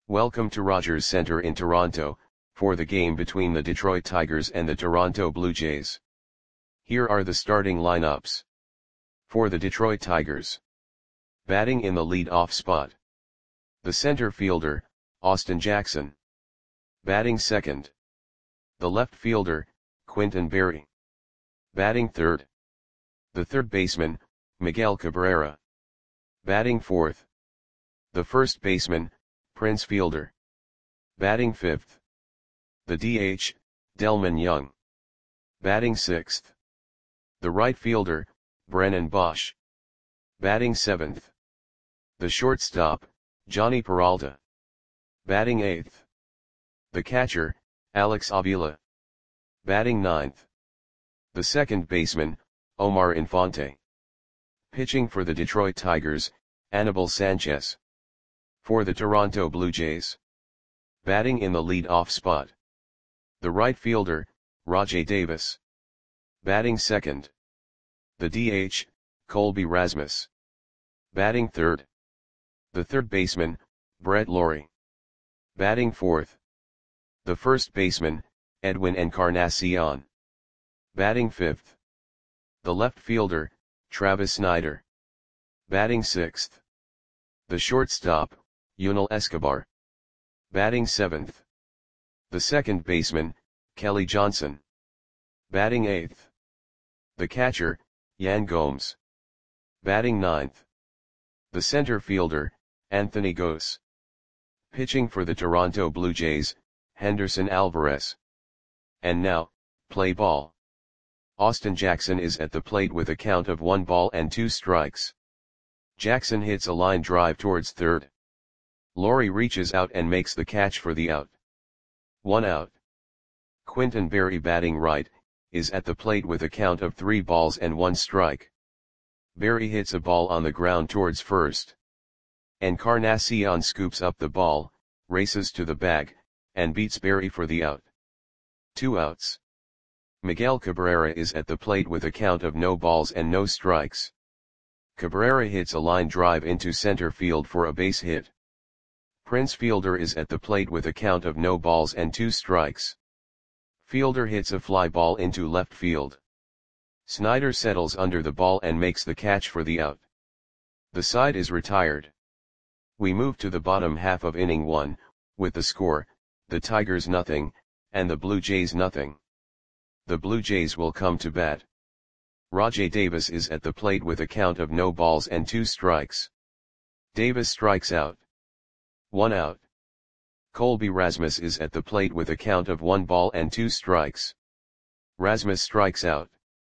Welcome to Rogers Centre in Toronto, for the game between the Detroit Tigers and the Toronto Blue Jays. Here are the starting lineups. For the Detroit Tigers. Batting in the lead-off spot. The center fielder, Austin Jackson. Batting second. The left fielder, Quintin Berry. Batting third. The third baseman, Miguel Cabrera. Batting fourth. The first baseman, Prince Fielder. Batting fifth. The DH, Delmon Young. Batting sixth. The right fielder, Brennan Boesch. Batting seventh. The shortstop, Jhonny Peralta. Batting eighth. The catcher, Alex Avila. Batting ninth. The second baseman, Omar Infante. Pitching for the Detroit Tigers, Anibal Sanchez. For the Toronto Blue Jays. Batting in the lead-off spot. The right fielder, Rajai Davis. Batting second. The DH, Colby Rasmus. Batting third. The third baseman, Brett Lawrie. Batting fourth. The first baseman, Edwin Encarnacion. Batting fifth. The left fielder, Travis Snider. Batting sixth. The shortstop, Yunel Escobar. Batting seventh. The second baseman, Kelly Johnson. Batting eighth. The catcher, Yan Gomes. Batting ninth. The center fielder, Anthony Gose. Pitching for the Toronto Blue Jays, Henderson Alvarez. And now, play ball. Austin Jackson is at the plate with a count of 1 ball and 2 strikes. Jackson hits a line drive towards third. Lawrie reaches out and makes the catch for the out. 1 out. Quintin Berry, batting right, is at the plate with a count of 3 balls and 1 strike. Berry hits a ball on the ground towards first. Encarnacion scoops up the ball, races to the bag, and beats Berry for the out. 2 outs. Miguel Cabrera is at the plate with a count of no balls and no strikes. Cabrera hits a line drive into center field for a base hit. Prince Fielder is at the plate with a count of no balls and 2 strikes. Fielder hits a fly ball into left field. Snider settles under the ball and makes the catch for the out. The side is retired. We move to the bottom half of inning 1, with the score, the Tigers nothing, and the Blue Jays nothing. The Blue Jays will come to bat. Rajai Davis is at the plate with a count of no balls and 2 strikes. Davis strikes out. 1 out. Colby Rasmus is at the plate with a count of 1 ball and 2 strikes. Rasmus strikes out.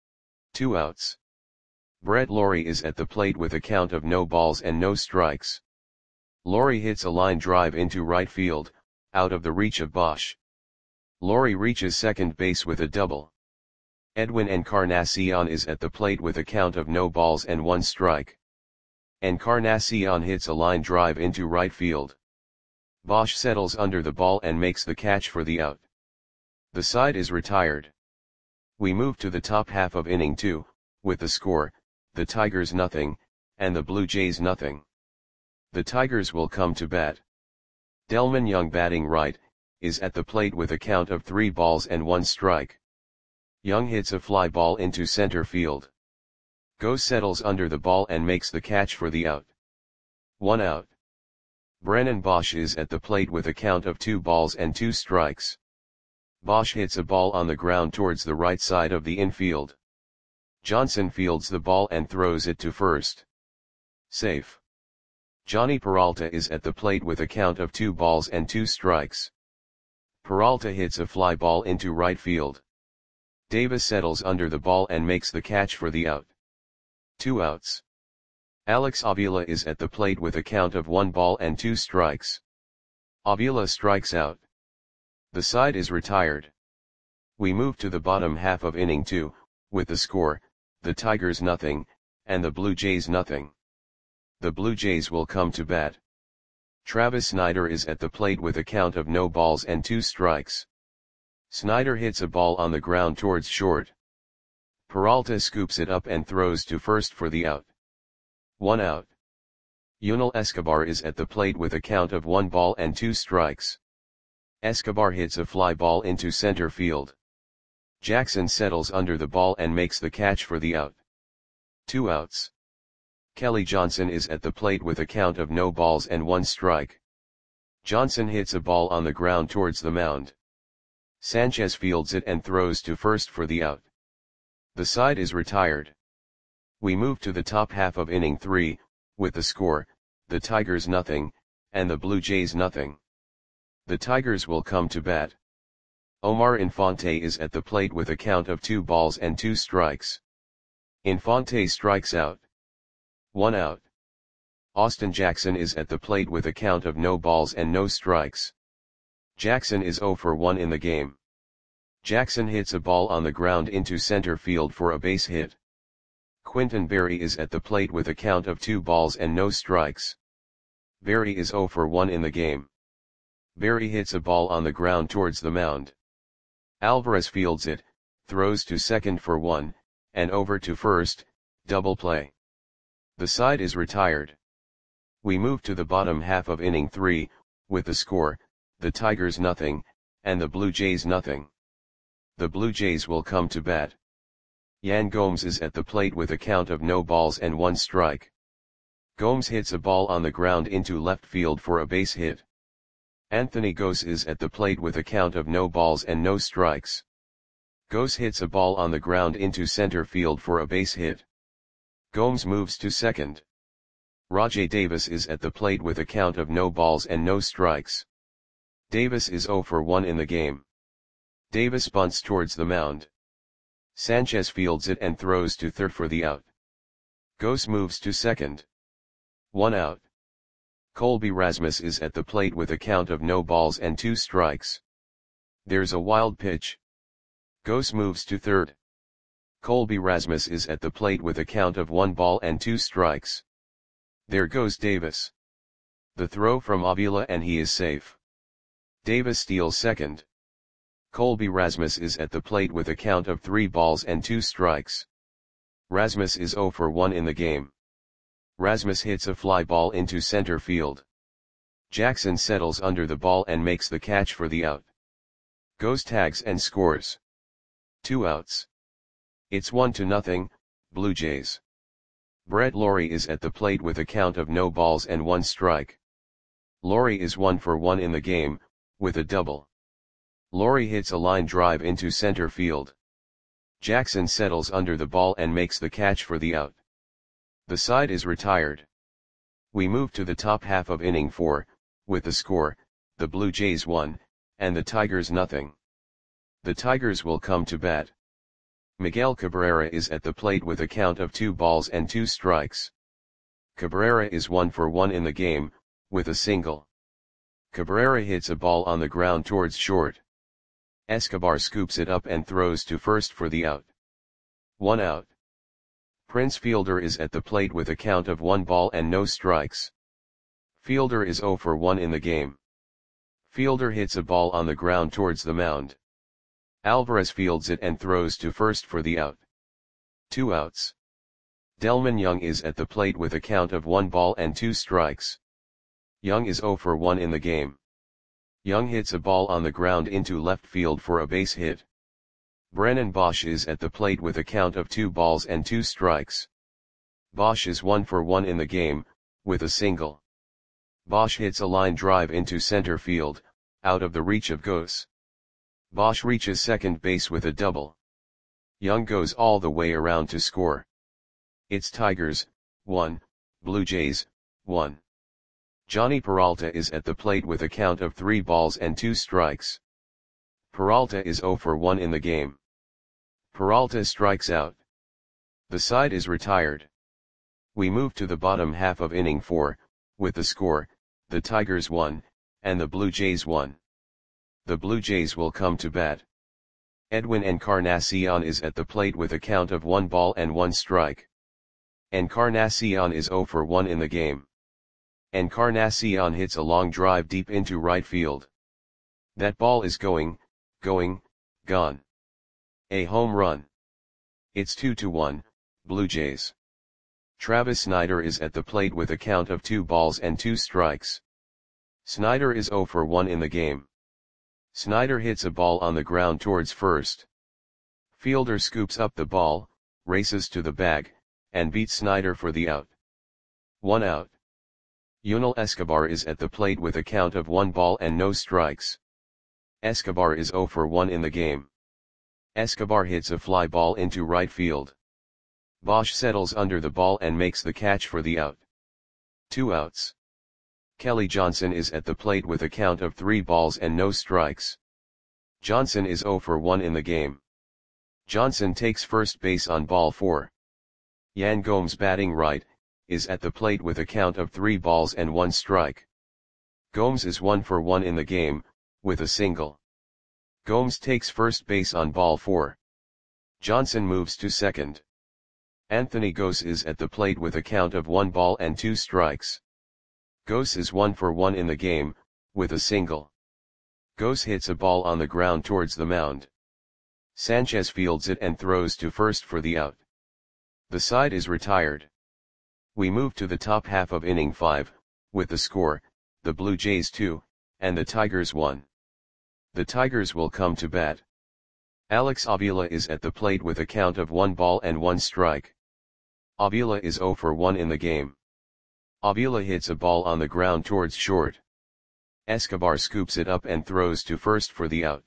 2 outs. Brett Lawrie is at the plate with a count of no balls and no strikes. Lawrie hits a line drive into right field, out of the reach of Boesch. Lawrie reaches second base with a double. Edwin Encarnacion is at the plate with a count of no balls and 1 strike. Encarnacion hits a line drive into right field. Boesch settles under the ball and makes the catch for the out. The side is retired. We move to the top half of inning 2, with the score, the Tigers nothing, and the Blue Jays nothing. The Tigers will come to bat. Delmon Young, batting right, is at the plate with a count of 3 balls and 1 strike. Young hits a fly ball into center field. Gose settles under the ball and makes the catch for the out. 1 out. Brennan Boesch is at the plate with a count of 2 balls and 2 strikes. Boesch hits a ball on the ground towards the right side of the infield. Johnson fields the ball and throws it to first. Safe. Jhonny Peralta is at the plate with a count of 2 balls and 2 strikes. Peralta hits a fly ball into right field. Davis settles under the ball and makes the catch for the out. 2 outs. Alex Avila is at the plate with a count of 1 ball and 2 strikes. Avila strikes out. The side is retired. We move to the bottom half of inning 2, with the score, the Tigers nothing, and the Blue Jays nothing. The Blue Jays will come to bat. Travis Snider is at the plate with a count of no balls and 2 strikes. Snider hits a ball on the ground towards short. Peralta scoops it up and throws to first for the out. 1 out. Yunel Escobar is at the plate with a count of 1 ball and 2 strikes. Escobar hits a fly ball into center field. Jackson settles under the ball and makes the catch for the out. 2 outs. Kelly Johnson is at the plate with a count of no balls and 1 strike. Johnson hits a ball on the ground towards the mound. Sanchez fields it and throws to first for the out. The side is retired. We move to the top half of inning 3, with the score, the Tigers nothing, and the Blue Jays nothing. The Tigers will come to bat. Omar Infante is at the plate with a count of 2 balls and 2 strikes. Infante strikes out. 1 out. Austin Jackson is at the plate with a count of no balls and no strikes. Jackson is 0 for 1 in the game. Jackson hits a ball on the ground into center field for a base hit. Quinton Berry is at the plate with a count of 2 balls and no strikes. Berry is 0 for 1 in the game. Berry hits a ball on the ground towards the mound. Alvarez fields it, throws to second for 1, and over to first, double play. The side is retired. We move to the bottom half of inning 3, with the score, the Tigers nothing, and the Blue Jays nothing. The Blue Jays will come to bat. Yan Gomes is at the plate with a count of no balls and 1 strike. Gomes hits a ball on the ground into left field for a base hit. Anthony Gose is at the plate with a count of no balls and no strikes. Gose hits a ball on the ground into center field for a base hit. Gomes moves to second. Rajai Davis is at the plate with a count of no balls and no strikes. Davis is 0 for 1 in the game. Davis bunts towards the mound. Sanchez fields it and throws to third for the out. Gose moves to second. 1 out. Colby Rasmus is at the plate with a count of no balls and 2 strikes. There's a wild pitch. Gose moves to third. Colby Rasmus is at the plate with a count of 1 ball and 2 strikes. There goes Davis. The throw from Avila and he is safe. Davis steals second. Colby Rasmus is at the plate with a count of 3 balls and 2 strikes. Rasmus is 0 for 1 in the game. Rasmus hits a fly ball into center field. Jackson settles under the ball and makes the catch for the out. Gose tags and scores. 2 outs. It's 1-0, Blue Jays. Brett Lawrie is at the plate with a count of no balls and 1 strike. Lawrie is 1 for 1 in the game, with a double. Lawrie hits a line drive into center field. Jackson settles under the ball and makes the catch for the out. The side is retired. We move to the top half of inning 4, with the score, the Blue Jays 1, and the Tigers nothing. The Tigers will come to bat. Miguel Cabrera is at the plate with a count of 2 balls and 2 strikes. Cabrera is 1 for 1 in the game, with a single. Cabrera hits a ball on the ground towards short. Escobar scoops it up and throws to first for the out. 1 out. Prince Fielder is at the plate with a count of 1 ball and no strikes. Fielder is 0 for 1 in the game. Fielder hits a ball on the ground towards the mound. Alvarez fields it and throws to first for the out. 2 outs. Delmon Young is at the plate with a count of 1 ball and 2 strikes. Young is 0 for 1 in the game. Young hits a ball on the ground into left field for a base hit. Brennan Bosch is at the plate with a count of 2 balls and 2 strikes. Bosch is 1 for 1 in the game, with a single. Bosch hits a line drive into center field, out of the reach of Gose. Bosch reaches second base with a double. Young goes all the way around to score. It's Tigers, 1, Blue Jays, 1. Johnny Peralta is at the plate with a count of 3 balls and 2 strikes. Peralta is 0 for 1 in the game. Peralta strikes out. The side is retired. We move to the bottom half of inning 4, with the score, the Tigers 1, and the Blue Jays 1. The Blue Jays will come to bat. Edwin Encarnacion is at the plate with a count of 1 ball and 1 strike. Encarnacion is 0 for 1 in the game. Encarnacion hits a long drive deep into right field. That ball is going, gone. A home run. It's 2-1, Blue Jays. Travis Snider is at the plate with a count of 2 balls and 2 strikes. Snider is 0 for 1 in the game. Snider hits a ball on the ground towards first. Fielder scoops up the ball, races to the bag, and beats Snider for the out. 1 out. Yunel Escobar is at the plate with a count of 1 ball and no strikes. Escobar is 0 for 1 in the game. Escobar hits a fly ball into right field. Bosch settles under the ball and makes the catch for the out. 2 outs. Kelly Johnson is at the plate with a count of 3 balls and no strikes. Johnson is 0 for 1 in the game. Johnson takes first base on ball 4. Yan Gomes, batting right, is at the plate with a count of 3 balls and 1 strike. Gomes is 1 for 1 in the game, with a single. Gomes takes first base on ball 4. Johnson moves to second. Anthony Gose is at the plate with a count of 1 ball and 2 strikes. Gose is 1 for 1 in the game, with a single. Gose hits a ball on the ground towards the mound. Sanchez fields it and throws to first for the out. The side is retired. We move to the top half of inning 5, with the score, the Blue Jays 2, and the Tigers 1. The Tigers will come to bat. Alex Avila is at the plate with a count of 1 ball and 1 strike. Avila is 0 for 1 in the game. Avila hits a ball on the ground towards short. Escobar scoops it up and throws to first for the out.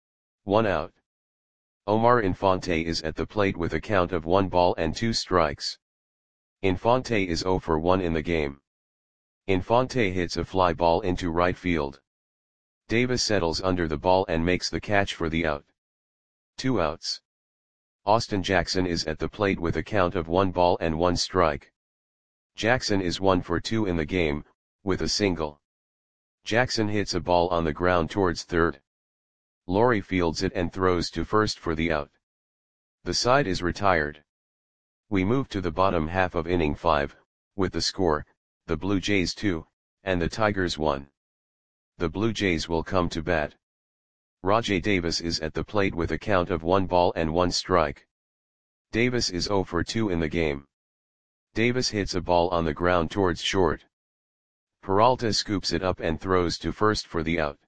1 out. Omar Infante is at the plate with a count of 1 ball and 2 strikes. Infante is 0 for 1 in the game. Infante hits a fly ball into right field. Davis settles under the ball and makes the catch for the out. 2 outs. Austin Jackson is at the plate with a count of 1 ball and 1 strike. Jackson is 1 for 2 in the game, with a single. Jackson hits a ball on the ground towards third. Laurie fields it and throws to first for the out. The side is retired. We move to the bottom half of inning 5, with the score, the Blue Jays 2, and the Tigers 1. The Blue Jays will come to bat. Rajai Davis is at the plate with a count of 1 ball and 1 strike. Davis is 0 for 2 in the game. Davis hits a ball on the ground towards short. Peralta scoops it up and throws to first for the out.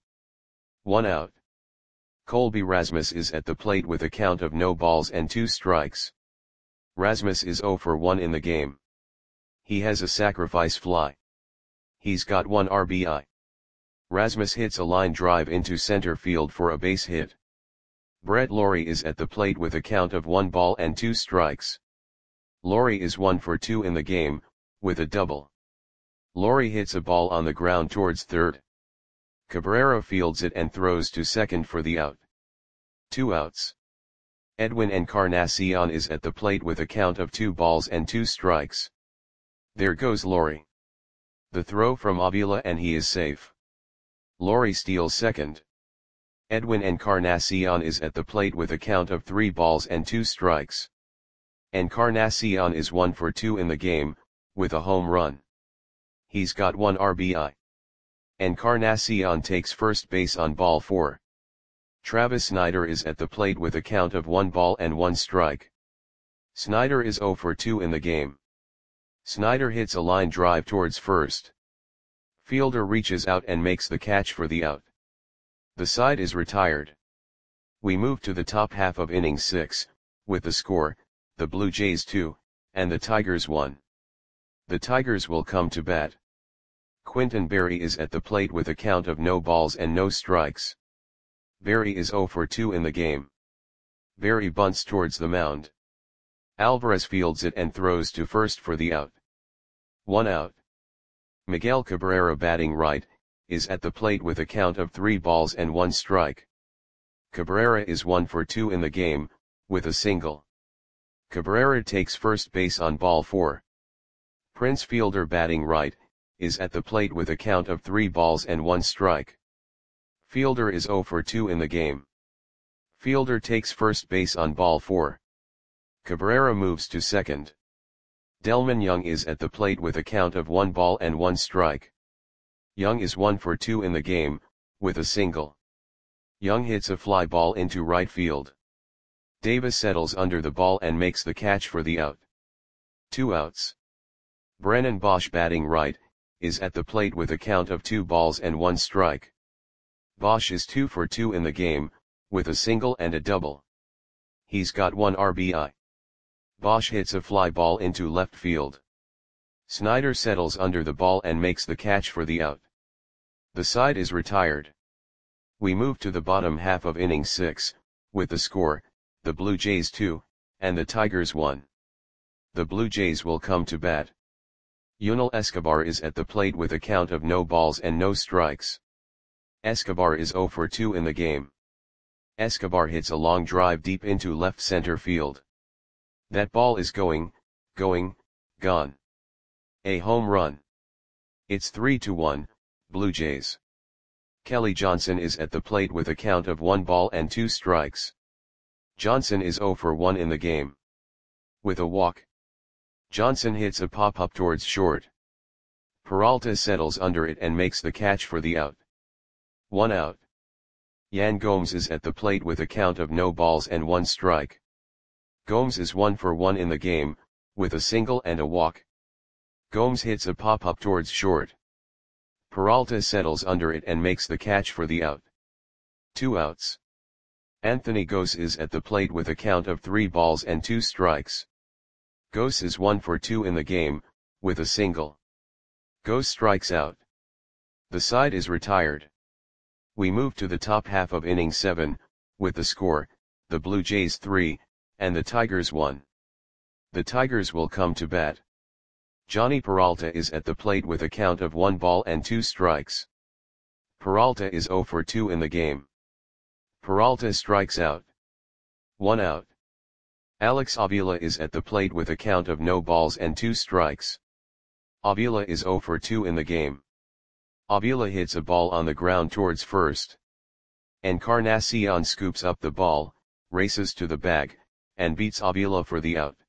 1 out. Colby Rasmus is at the plate with a count of no balls and 2 strikes. Rasmus is 0 for 1 in the game. He has a sacrifice fly. He's got 1 RBI. Rasmus hits a line drive into center field for a base hit. Brett Lawrie is at the plate with a count of 1 ball and 2 strikes. Lawrie is 1 for 2 in the game, with a double. Lawrie hits a ball on the ground towards third. Cabrera fields it and throws to second for the out. 2 outs. Edwin Encarnacion is at the plate with a count of 2 balls and 2 strikes. There goes Lawrie. The throw from Avila and he is safe. Lawrie steals second. Edwin Encarnacion is at the plate with a count of 3 balls and 2 strikes. Encarnacion is 1 for 2 in the game, with a home run. He's got 1 RBI. Encarnacion takes first base on ball 4. Travis Snider is at the plate with a count of 1 ball and 1 strike. Snider is 0 for 2 in the game. Snider hits a line drive towards first. Fielder reaches out and makes the catch for the out. The side is retired. We move to the top half of inning 6, with the score, the Blue Jays 2, and the Tigers 1. The Tigers will come to bat. Quinton Berry is at the plate with a count of no balls and no strikes. Berry is 0 for 2 in the game. Berry bunts towards the mound. Alvarez fields it and throws to first for the out. 1 out. Miguel Cabrera, batting right, is at the plate with a count of 3 balls and 1 strike. Cabrera is 1 for 2 in the game, with a single. Cabrera takes first base on ball 4. Prince Fielder, batting right, is at the plate with a count of 3 balls and 1 strike. Fielder is 0 for 2 in the game. Fielder takes first base on ball 4. Cabrera moves to second. Delmon Young is at the plate with a count of 1 ball and 1 strike. Young is 1 for 2 in the game, with a single. Young hits a fly ball into right field. Davis settles under the ball and makes the catch for the out. 2 outs. Brennan Bosch batting right, is at the plate with a count of 2 balls and 1 strike. Bosch is 2 for 2 in the game, with a single and a double. He's got 1 RBI. Bosch hits a fly ball into left field. Snyder settles under the ball and makes the catch for the out. The side is retired. We move to the bottom half of inning 6, with the score, the Blue Jays 2, and the Tigers 1. The Blue Jays will come to bat. Yunel Escobar is at the plate with a count of no balls and no strikes. Escobar is 0 for 2 in the game. Escobar hits a long drive deep into left center field. That ball is going, gone. A home run. It's 3-1, Blue Jays. Kelly Johnson is at the plate with a count of 1 ball and 2 strikes. Johnson is 0 for 1 in the game. With a walk, Johnson hits a pop-up towards short. Peralta settles under it and makes the catch for the out. 1 out. Yan Gomes is at the plate with a count of no balls and 1 strike. Gomes is 1 for 1 in the game, with a single and a walk. Gomes hits a pop-up towards short. Peralta settles under it and makes the catch for the out. 2 outs. Anthony Gose is at the plate with a count of 3 balls and 2 strikes. Gose is 1 for 2 in the game, with a single. Gose strikes out. The side is retired. We move to the top half of inning 7, with the score, the Blue Jays 3, and the Tigers 1. The Tigers will come to bat. Johnny Peralta is at the plate with a count of 1 ball and 2 strikes. Peralta is 0 for 2 in the game. Peralta strikes out. 1 out. Alex Avila is at the plate with a count of no balls and 2 strikes. Avila is 0 for 2 in the game. Avila hits a ball on the ground towards first. Encarnacion scoops up the ball, races to the bag, and beats Avila for the out.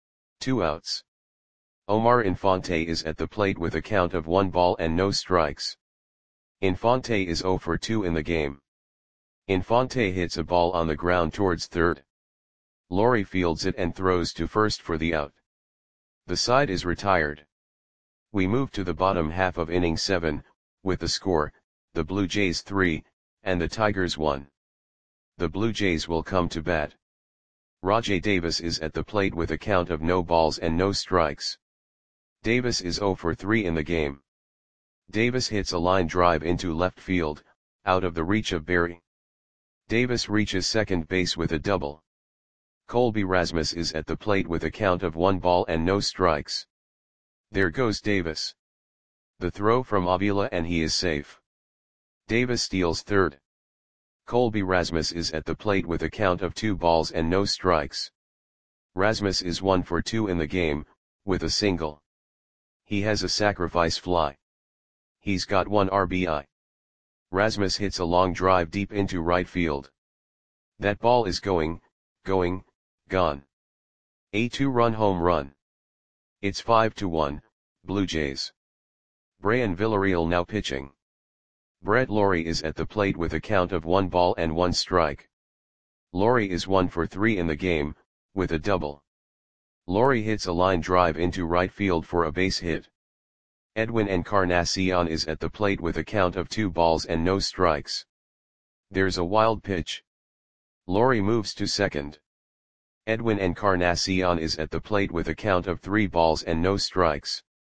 2 outs. Omar Infante is at the plate with a count of 1 ball and no strikes. Infante is 0 for 2 in the game. Infante hits a ball on the ground towards third. Laurie fields it and throws to first for the out. The side is retired. We move to the bottom half of inning 7, with the score, the Blue Jays 3, and the Tigers 1. The Blue Jays will come to bat. Rajai Davis is at the plate with a count of no balls and no strikes. Davis is 0 for 3 in the game. Davis hits a line drive into left field, out of the reach of Berry. Davis reaches second base with a double. Colby Rasmus is at the plate with a count of 1 ball and no strikes. There goes Davis. The throw from Avila and he is safe. Davis steals third. Colby Rasmus is at the plate with a count of 2 balls and no strikes. Rasmus is 1 for 2 in the game, with a single. He has a sacrifice fly. He's got 1 RBI. Rasmus hits a long drive deep into right field. That ball is going, gone. A 2-run home run. It's 5-1, Blue Jays. Brian Villarreal now pitching. Brett Lawrie is at the plate with a count of 1 ball and 1 strike. Lawrie is 1 for 3 in the game, with a double. Lawrie hits a line drive into right field for a base hit. Edwin Encarnacion is at the plate with a count of 2 balls and no strikes. There's a wild pitch. Lawrie moves to second. Edwin Encarnacion is at the plate with a count of 3 balls and no strikes.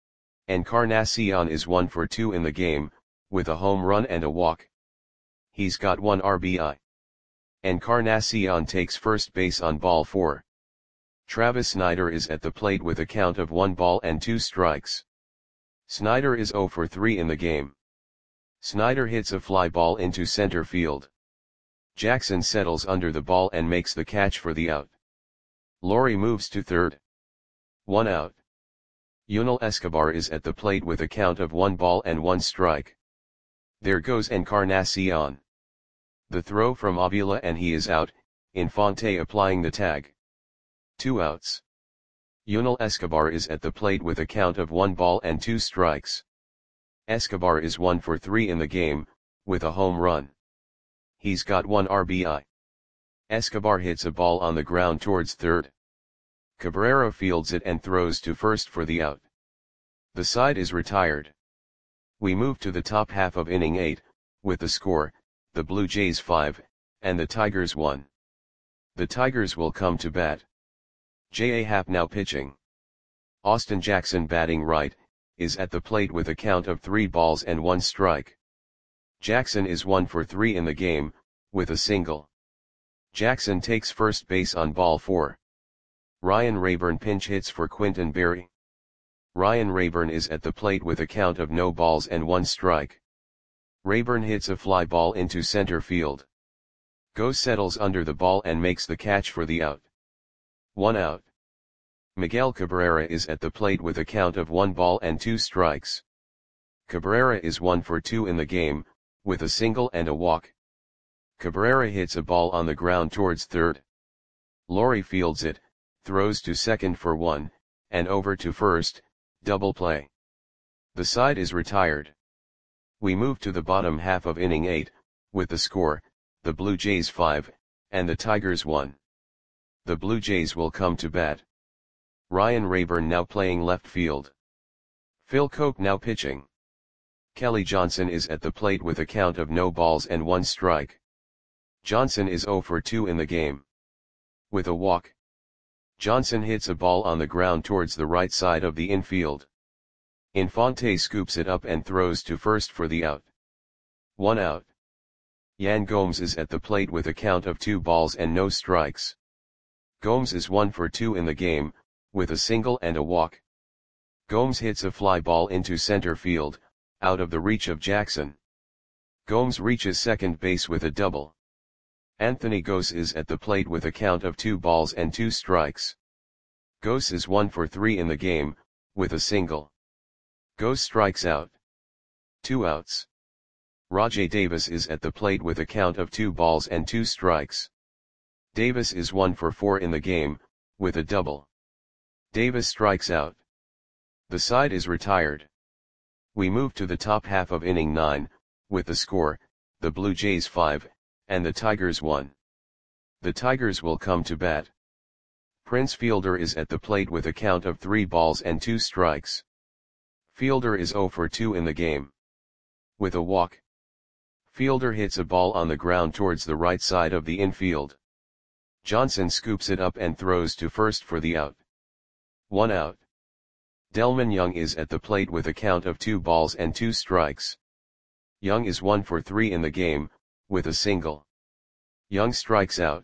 Encarnacion is 1 for 2 in the game, with a home run and a walk. He's got 1 RBI. Encarnacion takes first base on ball 4. Travis Snyder is at the plate with a count of 1 ball and 2 strikes. Snyder is 0 for 3 in the game. Snyder hits a fly ball into center field. Jackson settles under the ball and makes the catch for the out. Lawrie moves to third. 1 out. Yunel Escobar is at the plate with a count of 1 ball and 1 strike. There goes Encarnacion. The throw from Avila and he is out, Infante applying the tag. 2 outs. Yunel Escobar is at the plate with a count of 1 ball and 2 strikes. Escobar is 1 for 3 in the game, with a home run. He's got 1 RBI. Escobar hits a ball on the ground towards third. Cabrera fields it and throws to first for the out. The side is retired. We move to the top half of inning 8, with the score, the Blue Jays 5, and the Tigers 1. The Tigers will come to bat. J.A. Happ now pitching. Austin Jackson batting right, is at the plate with a count of 3 balls and 1 strike. Jackson is 1 for 3 in the game, with a single. Jackson takes first base on ball 4. Ryan Rayburn pinch hits for Quintin Berry. Ryan Rayburn is at the plate with a count of no balls and 1 strike. Rayburn hits a fly ball into center field. Gose settles under the ball and makes the catch for the out. 1 out. Miguel Cabrera is at the plate with a count of 1 ball and 2 strikes. Cabrera is 1 for 2 in the game, with a single and a walk. Cabrera hits a ball on the ground towards third. Laurie fields it, throws to second for 1, and over to first, double play. The side is retired. We move to the bottom half of inning 8, with the score, the Blue Jays 5, and the Tigers 1. The Blue Jays will come to bat. Ryan Rayburn now playing left field. Phil Coke now pitching. Kelly Johnson is at the plate with a count of no balls and 1 strike. Johnson is 0 for 2 in the game. With a walk. Johnson hits a ball on the ground towards the right side of the infield. Infante scoops it up and throws to first for the out. 1 out. Yan Gomes is at the plate with a count of 2 balls and no strikes. Gomes is 1 for 2 in the game, with a single and a walk. Gomes hits a fly ball into center field, out of the reach of Jackson. Gomes reaches second base with a double. Anthony Gose is at the plate with a count of 2 balls and 2 strikes. Gose is 1 for 3 in the game, with a single. Gose strikes out. 2 outs. Rajai Davis is at the plate with a count of 2 balls and 2 strikes. Davis is 1 for 4 in the game, with a double. Davis strikes out. The side is retired. We move to the top half of inning 9, with the score, the Blue Jays 5, and the Tigers 1. The Tigers will come to bat. Prince Fielder is at the plate with a count of 3 balls and 2 strikes. Fielder is 0 for 2 in the game. With a walk. Fielder hits a ball on the ground towards the right side of the infield. Johnson scoops it up and throws to first for the out. 1 out. Delmon Young is at the plate with a count of 2 balls and 2 strikes. Young is 1 for 3 in the game, with a single. Young strikes out.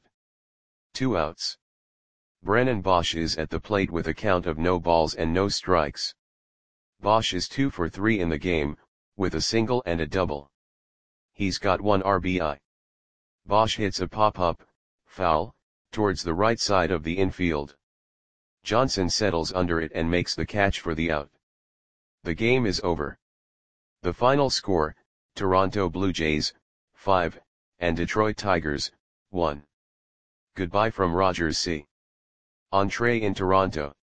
2 outs. Brennan Bosch is at the plate with a count of no balls and no strikes. Bosch is 2 for 3 in the game, with a single and a double. He's got 1 RBI. Bosch hits a pop-up, foul, towards the right side of the infield. Johnson settles under it and makes the catch for the out. The game is over. The final score, Toronto Blue Jays, 5, and Detroit Tigers, 1. Goodbye from Rogers C. Entree in Toronto.